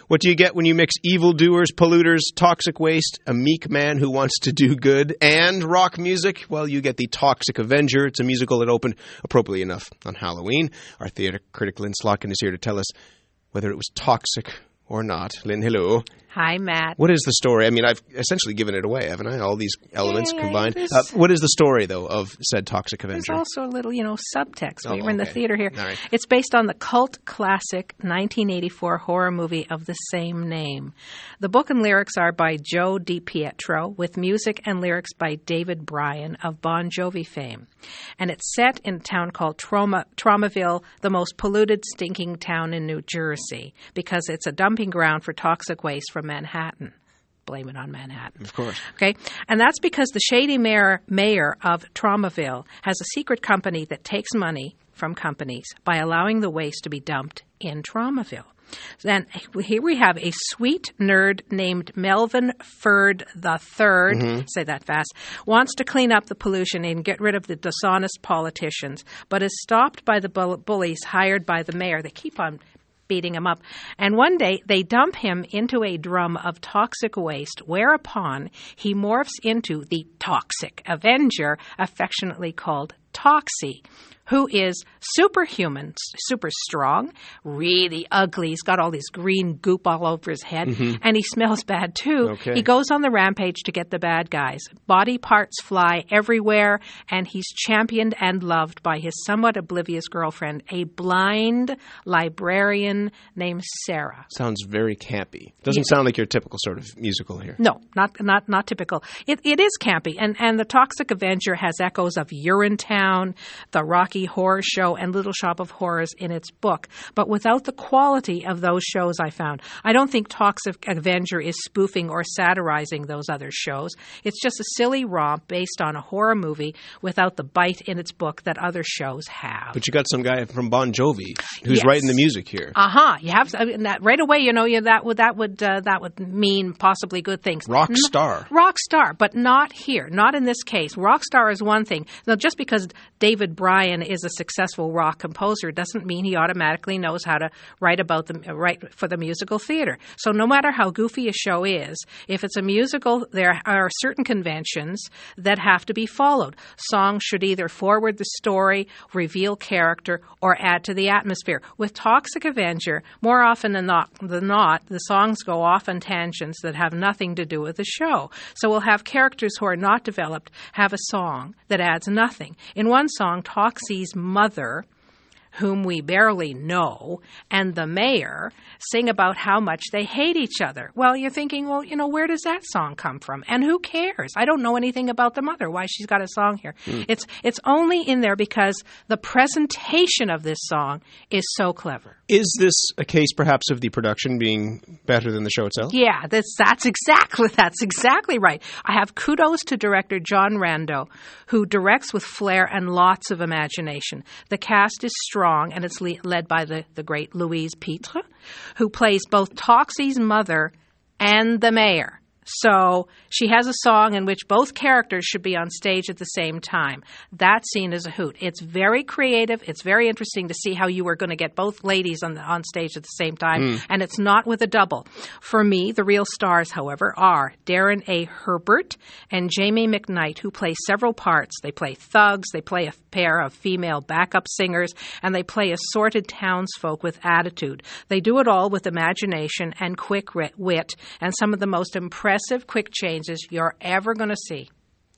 What do you get when you mix evildoers, polluters, toxic waste, a meek man who wants to do good, and rock music? Well, you get The Toxic Avenger. It's a musical that opened, appropriately enough, on Halloween. Our theatre critic Lynn Slotkin is here to tell us whether it was toxic or not. Lynn, hello. Hi, Matt. What is the story? I mean, I've essentially given it away, haven't I? All these elements combined. What is the story, though, of said Toxic Avenger? There's also a little, subtext. We're in the okay. theater here. All right. It's based on the cult classic 1984 horror movie of the same name. The book and lyrics are by Joe DiPietro, with music and lyrics by David Bryan of Bon Jovi fame. And it's set in a town called Traumaville, the most polluted, stinking town in New Jersey, because it's a dumping ground for toxic waste from Manhattan. Blame it on Manhattan. Of course. Okay? And that's because the shady mayor of Traumaville has a secret company that takes money from companies by allowing the waste to be dumped in Traumaville. Then here we have a sweet nerd named Melvin Ferd III, say that fast, wants to clean up the pollution and get rid of the dishonest politicians, but is stopped by the bullies hired by the mayor. They keep on beating him up. And one day they dump him into a drum of toxic waste, whereupon he morphs into the Toxic Avenger, affectionately called Toxie, who is superhuman, super strong, really ugly. He's got all this green goop all over his head, and he smells bad too. Okay. He goes on the rampage to get the bad guys. Body parts fly everywhere, and he's championed and loved by his somewhat oblivious girlfriend, a blind librarian named Sarah. Sounds very campy. Doesn't sound like your typical sort of musical here. No, not typical. It is campy, and the Toxic Avenger has echoes of Urinetown, the Rocky Horror Show, and Little Shop of Horrors in its book, but without the quality of those shows I found. I don't think Toxic Avenger is spoofing or satirizing those other shows. It's just a silly romp based on a horror movie without the bite in its book that other shows have. But you got some guy from Bon Jovi who's writing the music here. You have that right away. That would mean possibly good things. Rock star, but not here. Not in this case. Rock star is one thing. Now, just because David Bryan is a successful rock composer doesn't mean he automatically knows how to write for the musical theater. So no matter how goofy a show is, if it's a musical, there are certain conventions that have to be followed. Songs should either forward the story, reveal character, or add to the atmosphere. With Toxic Avenger, more often than not, the songs go off on tangents that have nothing to do with the show. So we'll have characters who are not developed have a song that adds nothing. In one song, Toxie's mother, whom we barely know, and the mayor sing about how much they hate each other. Well, you're thinking, where does that song come from? And who cares? I don't know anything about the mother, why she's got a song here. It's only in there because the presentation of this song is so clever. Is this a case, perhaps, of the production being better than the show itself? Yeah, that's exactly right. I have kudos to director John Rando, who directs with flair and lots of imagination. The cast is strong, and it's led by the great Louise Pitre, who plays both Toxie's mother and the mayor. So she has a song in which both characters should be on stage at the same time. That scene is a hoot. It's very creative. It's very interesting to see how you were going to get both ladies on stage at the same time, and it's not with a double. For me, the real stars, however, are Darren A. Herbert and Jamie McKnight, who play several parts. They play thugs, they play a pair of female backup singers, and they play assorted townsfolk with attitude. They do it all with imagination and quick wit, and some of the most impressive quick changes you're ever going to see.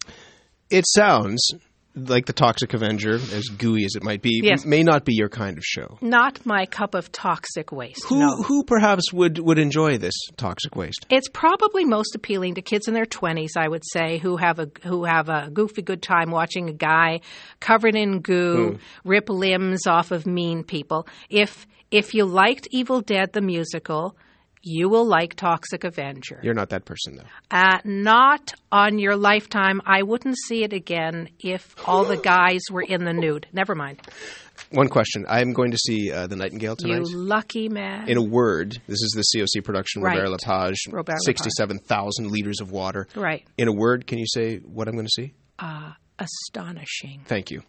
It sounds like the Toxic Avenger, as gooey as it might be, may not be your kind of show. Not my cup of toxic waste. Who perhaps would enjoy this toxic waste? It's probably most appealing to kids in their 20s, I would say, who have a goofy good time watching a guy covered in goo rip limbs off of mean people. If you liked Evil Dead the musical, you will like Toxic Avenger. You're not that person, though. Not on your lifetime. I wouldn't see it again if all the guys were in the nude. Never mind. One question. I'm going to see The Nightingale tonight. You lucky man. In a word, this is the COC production, Right. Robert Lepage, 67,000 liters of water. Right. In a word, can you say what I'm going to see? Astonishing. Thank you.